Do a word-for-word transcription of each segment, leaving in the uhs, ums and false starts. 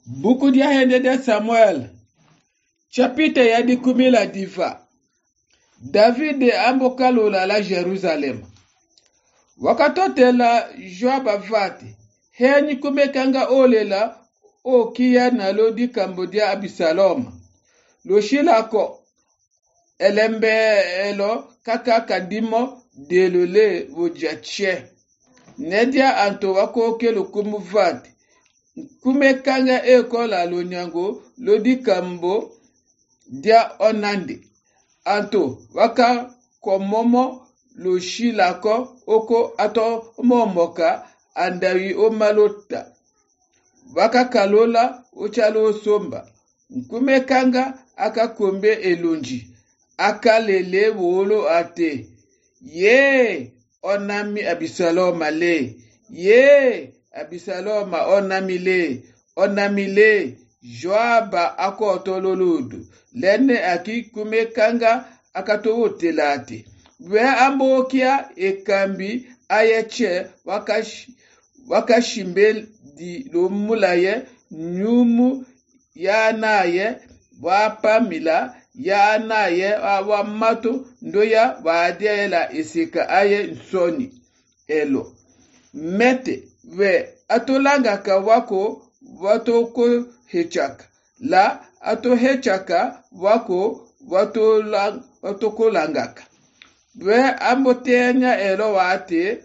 Buku dia hende de Samuel. Chapitre ya di kumi la diva. David amboka lola la Jerusalem. Wakatote la Joab avati. Henyi kumekanga olela o kia na lo di Cambodia Abisalom. Lo shilako elembe elo kaka kadimo delole wojache. Nedia anto wako ke lo kumuvati. Kumekanga ekola lo nyango lo di Cambo dia onande. Anto waka komomo lo shilako oko ato momoka andawi o malota. Waka kalola ochalo somba. Nkumekanga aka kombe elonji. Aka lele wolo ate. Ye onami Abisaloma le. Ye Abisaloma onami le. Onami le. Joaba ako otololudu. Lene aki kumekanga akatowo telate. We ambokia ekambi ayeche wakash, wakashimbe di lomulaye nyumu ya naye wapamila ya naye wamato ndoya waadiela isika aye nsoni elo. Mete we atolanga ka wako watoko hechaka. La ato hechaka wako watolang, watoko langaka. We ambotenya elo wate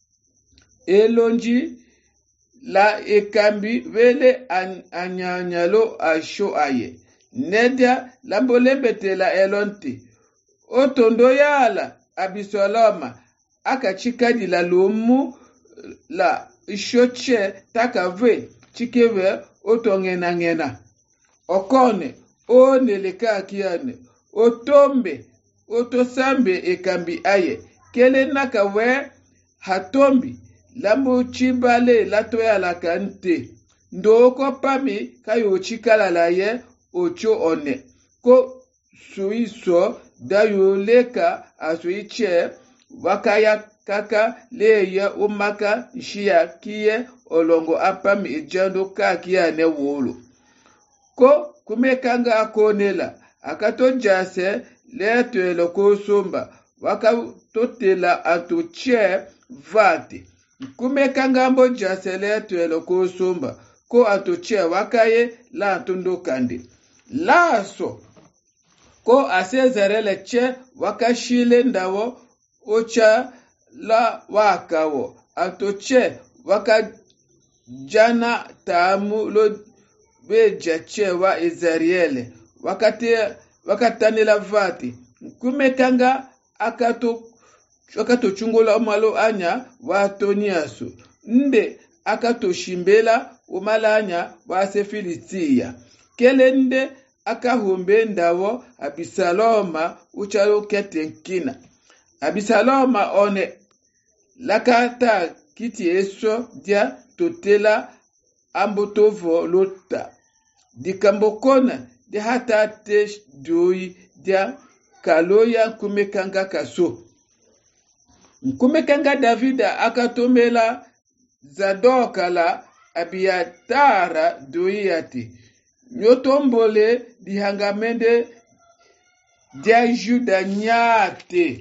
elonji la ekambi wele an, anyanyalo asho aye. Nedia lambolembete la elonte. Otondo yala Abisaloma akachikadi la lomu la ishoche takave chikewe otongena ngena. Okone o neleka kiane otombe otosambe ekambi aye kele nakawe hatombi lambo chibale latoya la kante ndoko pami kayo chikala la ye ocho one ko suiso dayo leka asuiche wakaya kaka leye umaka shia kiye olongo apami ejando kakia ne wolo ko kumekanga akonela akato jase leto eloko somba wakatotela atoche vate kumekanga mbo jase leto eloko somba ko atoche wakaye la atondo kande laso ko asezerele che wakashile ndawo ocha la wakawo atoche wakajana taamu lo bejache wa Izariele wakati wakatani la vati kumekanga akato akato chungola malo anya wa toniaso nde akato shimbela umalanya wa Sefilitia kelende akahumbe ndawo Abisaloma uchalo ketenkina Abisaloma one lakata kiti eso dia totela ambotovo lota dikambokona de hata te doi dia kaloya kumekanga kaso. Kumekanga Davida akatomela Zadoka la Abiatara doiati. Nyotombole dihangamende dia Juda nyate.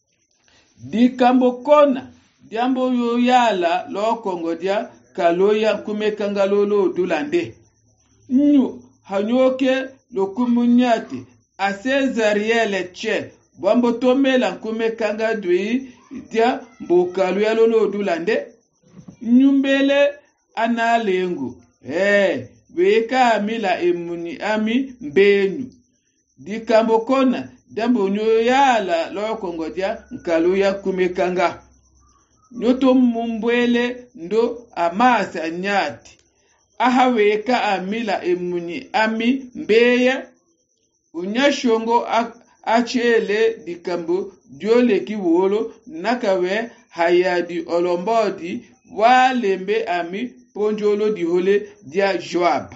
Dikambokona diambo yoyala lo kongo dia kaloya kumekanga lolo dulande. Nyu hanyoke lo kumunyati asezariele che bwambo tomela kumekanga dui dia mbokaloya lolo dulande. Nyumbele analengu eh weka amila emuni ami mbenu dikambokona dambo nyoyala lo kongo dia nkaloya kumekanga. Nyoto mumbwele ndo amasa nyati. Ahaweka amila emuni ami mbeya. Unyashongo achele dikambo diole kiwolo nakawe hayadi olombodi walembe ami ponjolo dihole dia Joab.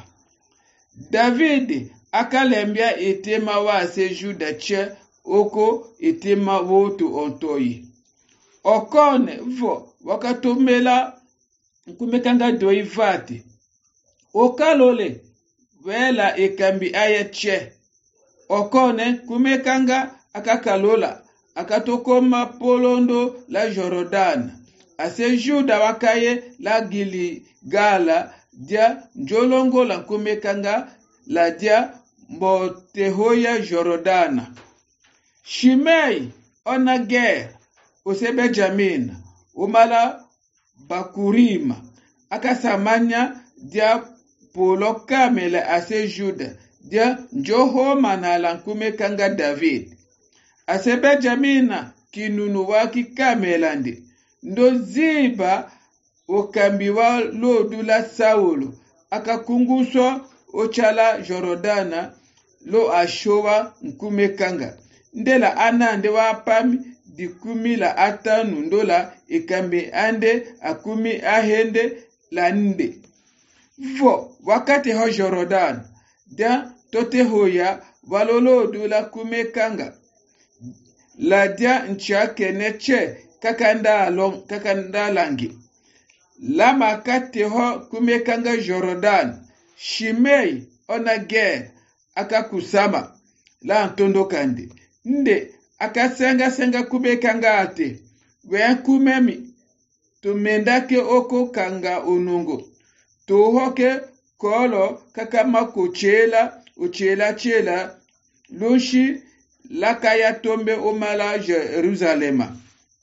David akalembia etema wa se Juda che oko etema woto ontoyi. Okone vo wakatomela kumekanga doivate. Okalole wela ikambi aye che. Okone kumekanga akakalola akatokoma polondo la Jordan. Ase Juda wakaye la Giligala dia njolongo la kumekanga la dia mbotehoya Jordana. Shimei ona guerre ose Benjamin umala bakurima akasamanya dia polo kamele ase Juda dia njoho manala kumekanga David. Ase Benjamina kinunu waki kamelandi ndo ziba okambi wa lodu la Saulo akakunguswa ochala Jordana lo ashowa nkumekanga ndela anande wa pami dikumi la atanu ndola ikambi ande akumi ahende la nde. Vo wakati ho Jordan dia tote hoya walolo dula kumekanga la dia nchake neche kakanda long kakanda langi la makati ho kumekanga Jordan. Shimei ona guerre akakusama la ntondo kandi nde akasenga senga kumekanga ate we kumemi tumendake oko kanga unungo tuhoke kolo kakama kuchela uchela chela lushi lakaya tombe omala Jerusalema.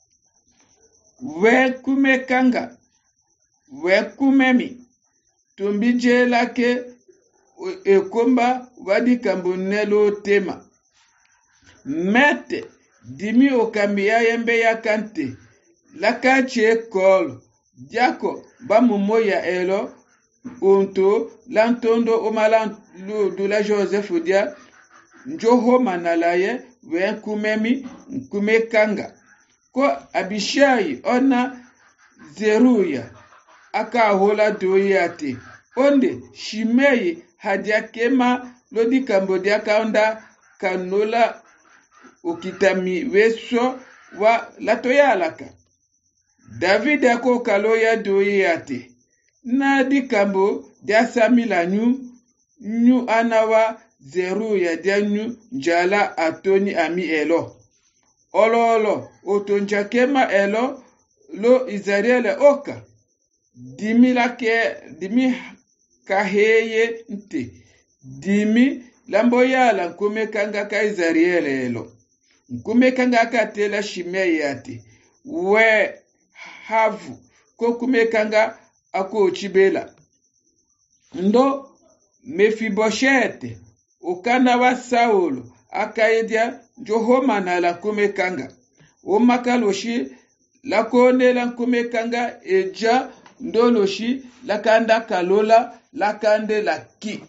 We kumekanga we kumemi tumbijela ke ekomba wadi kambonelo tema mete dimi okambi ya yembe ya kante lakache kol diako bamumo ya elo unto lantondo omala lu la Joseph dia njoho manalaye we kumemi kumekanga ko Abishai ona Zeruya aka hola doyate onde Shimei hadiakema lodi Cambodia kaunda kanola okitami weso wa latoyalaka. David ako kaloya doyate na di kambo dia samila nyu nyu anawa Zeruya dia nyu njala atoni ami elo olo olo otonjakema elo lo Israele oka dimi lake dimi kaheye nte dimi lamboyala nkumekanga ka Israele elo nkumekanga katela Shimei ate we havu ko kumekanga ako chibela ndo Mefiboshete ukana wa Saulo akayedia njohoma na la kumekanga omakaloshi la kone la kumekanga eja ndoloshi la kanda kalola la kande la ki.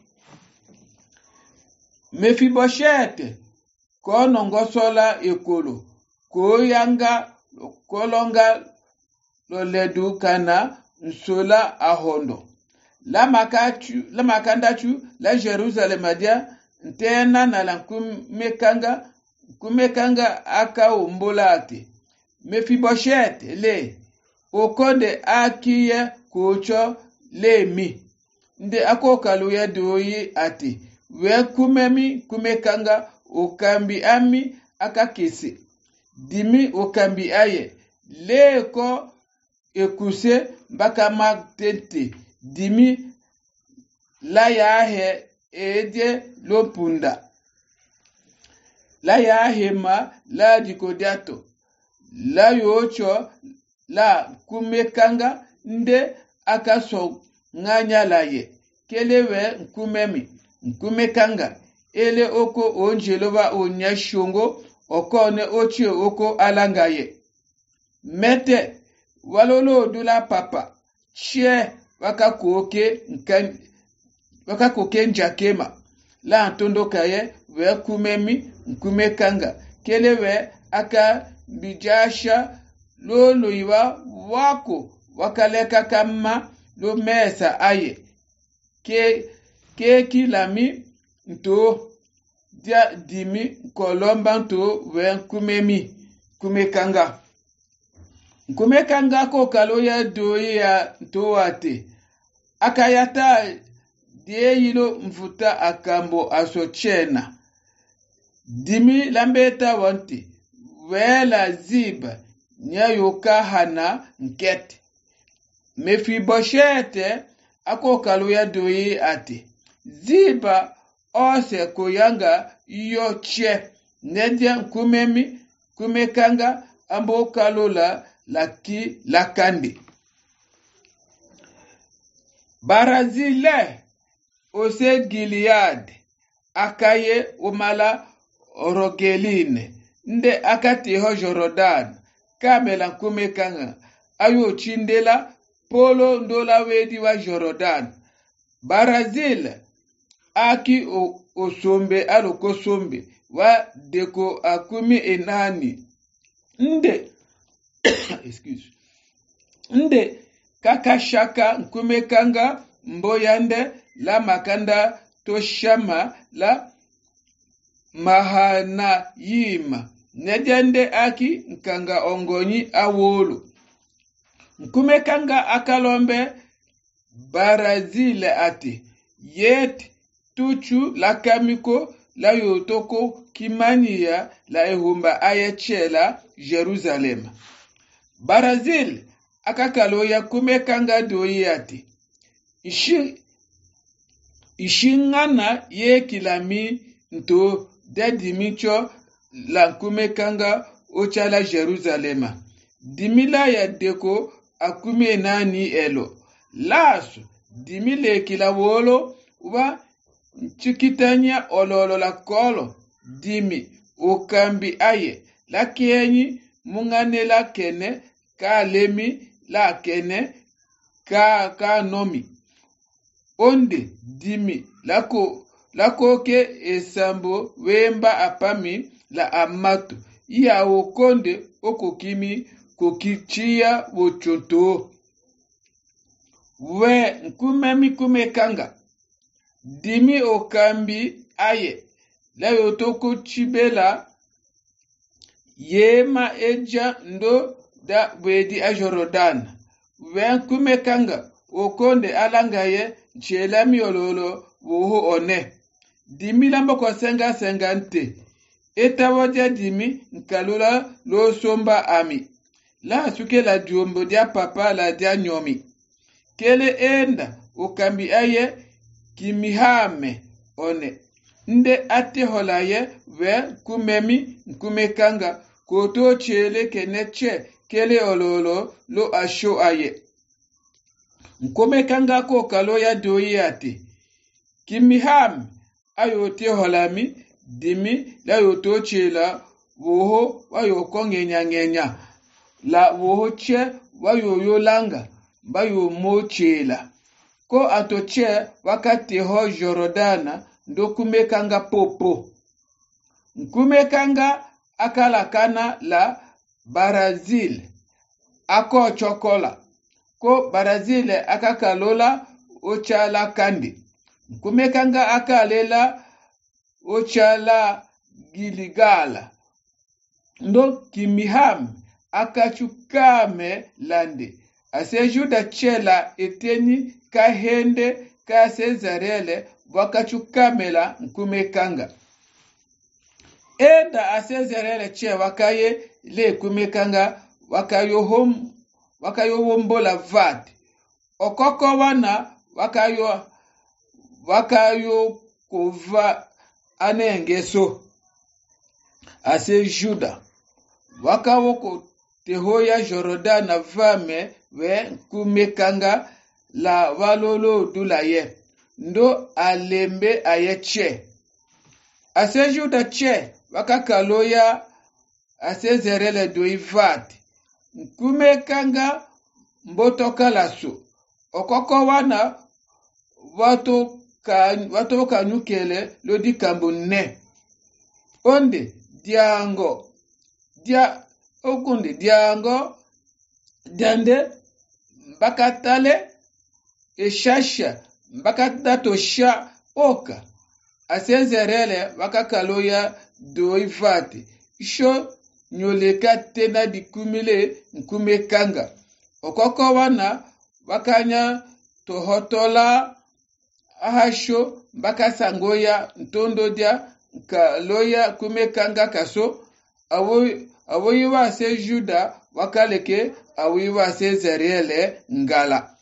Mefiboshete kono ngosola ekolo koyanga kolonga loledu kana nsola ahondo la makachu la makandachu la Jerusalem dia ntena na la kumekanga kumekanga aka umbolate. Mefiboshete le okonde akiye kocho le mi nde akokaluya doyi ati we kumemi kumekanga okambi ami akakisi dimi okambi aye leko ekuse mbaka magtente dimi la yahe edie lopunda la yahe ma la dikodiato la yocho la kumekanga nde akaso nganya laye kelewe nkumemi nkumekanga ele oko onjelova onyashongo okone ochi oko alangaye mete walolo dula papa chie wakakoke nkan wakakoke njakema la ntondo kaye we kumemi nkumekanga kelewe aka bijasha lolo iwa wako wakaleka kama lo mesa aye ke ke kilami nto dia dimi kolomba nto we kumemi kumekanga kumekanga ko kaloya doyi ya nto ate akayata dieyilo mfuta akambo asochena. Dimi lambeta wanti, wela ziba, nyayoka hana nkete. Mefiboshete, ako kaluya doi ati. Ziba, ose koyanga, yoche, nedia nkumemi, kumekanga, ambo kalula, laki lakandi. Barazile, ose Gilead, akaye umala Rogeline, nde akati ho Jorodan, kamela kumekanga, ayo chindela, polo ndola wedi wa Jorodan. Barazil, aki o, osombe alo kosombe, wa deko akumi enani. Nde, excuse, nde kakashaka nkumekanga, mboyande, la makanda, toshama, la Mahanayima. Nedende aki nkanga ongonyi awolo. Nkumekanga akalombe Barazile ati. Yet tuchu lakamiko la yotoko kimania la ehumba ayechela Jerusalem. Barazile akakaloya kumekanga doi ati. Ishi Ishingana ye kilami nto dedimicho la kumekanga ochala Jerusalema. Dimila ya deko akume nani elo. Lasu dimile kila wolo wa chikitanya ololo la kolo. Dimi ukambi aye la kienyi mungane la kene ka lemi la kene ka ka nomi. Onde dimi lako lakoke esambo wemba apami la amatu iya okonde okokimi kokichia wochoto. We nkumemi kumekanga dimi okambi aye la yotoko chibela yema eja ndo da wedi a Jorodan. We nkumekanga okonde alangaye chela miololo woho one. Dimi lamba kwa senga sengante. Eta wadia dimi nkalula lo somba ami. La suke la diombo dia papa la dia nyomi. Kele enda ukambi aye kimihame one. Nde ate holaye we kumemi nkumekanga koto chele keneche kele ololo lo asho aye. Nkumekanga ko kaloya doi ate. Kimihame ayote holami dimi la yoto chela woho wayo kongenya ngenya la woho che wayo yolanga bayo mo chela ko atoche wakati ho Jorodana ndo kumekanga popo. Nkumekanga akala kana la Barazil ako chokola ko Barazil akakalola ochala kandi. Nkumekanga akalela ochala Giligala. Ndo Kimiham akachukame lande. Ase Juda chela eteni kahende ka Sezarele wakachukamela nkumekanga. Enda asezerele che wakaye le kumekanga wakayo hom wakayo wombola vat. Okoko wana wakayo wakayo kova anengeso. Ase Juda wakawoko tehoya Jorodana vame we kumekanga la walolo dulaye. Ndo alembe ayeche. Ase Juda che wakakaloya asezerele doivati. Nkumekanga mbotoka laso. Okoko wana watu ka watu kanyukele lodi kambune. Onde diango dia okunde diango dande bakatale eshasha bakatato sha oka asezerele wakakaloya doivati isho nyoleka tena dikumile nkumekanga. Okoko wana wakanya tohotola ahasho mbaka sangoya ntondo dia ka loya kumekanga kaso awoyi wa se juda wakaleke awoyi wa se zeriele ngala.